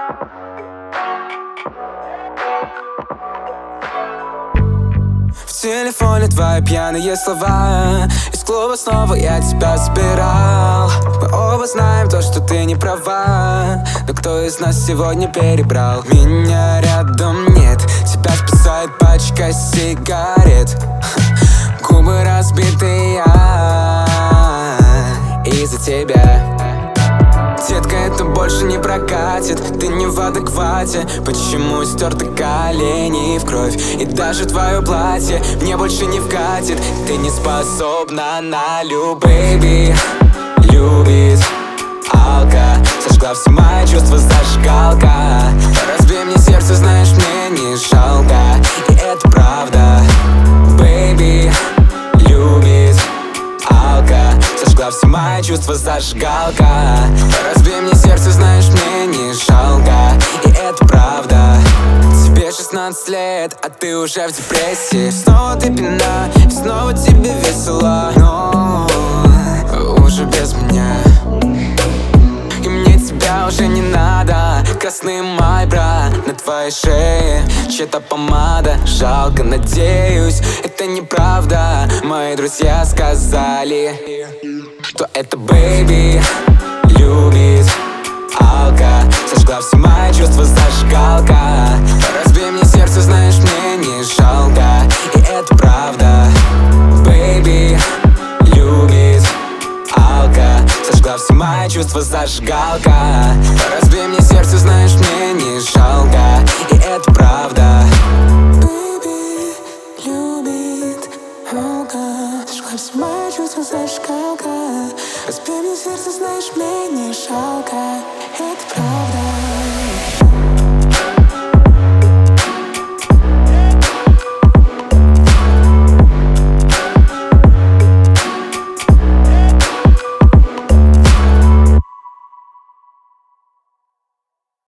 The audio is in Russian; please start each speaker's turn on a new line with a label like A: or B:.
A: В телефоне твои пьяные слова. Из клуба снова я тебя забирал. Мы оба знаем то, что ты не права. Но кто из нас сегодня перебрал? Меня рядом нет, тебя спасает пачка сигарет. Губы разбитые из-за тебя. Детка, это больше не прокатит. Ты не в адеквате. Почему стерты колени в кровь? И даже твое платье мне больше не вкатит. Ты не способна на любви. Любит алка, сожгла все мои чувства зажигалка. Разбей мне сердце, знаешь, мне не жалко. И это правда. Бэйби, любит алка, сожгла все мои чувства зажигалка. Разбей мне сердце, знаешь, мне не жалко. И это правда. Тебе 16 лет, а ты уже в депрессии. Снова ты пьяна, и снова тебе весело. Но уже без меня. И мне тебя уже не надо. Красный майбра на твоей шее, чья-то помада. Жалко, надеюсь, это неправда. Мои друзья сказали, что это бэйби любит алка, сожгла все мои чувства зажигалка. Разбей мне сердце, знаешь, мне не жалко. И это правда. Бэйби любит алка, сожгла все мои чувства зажигалка.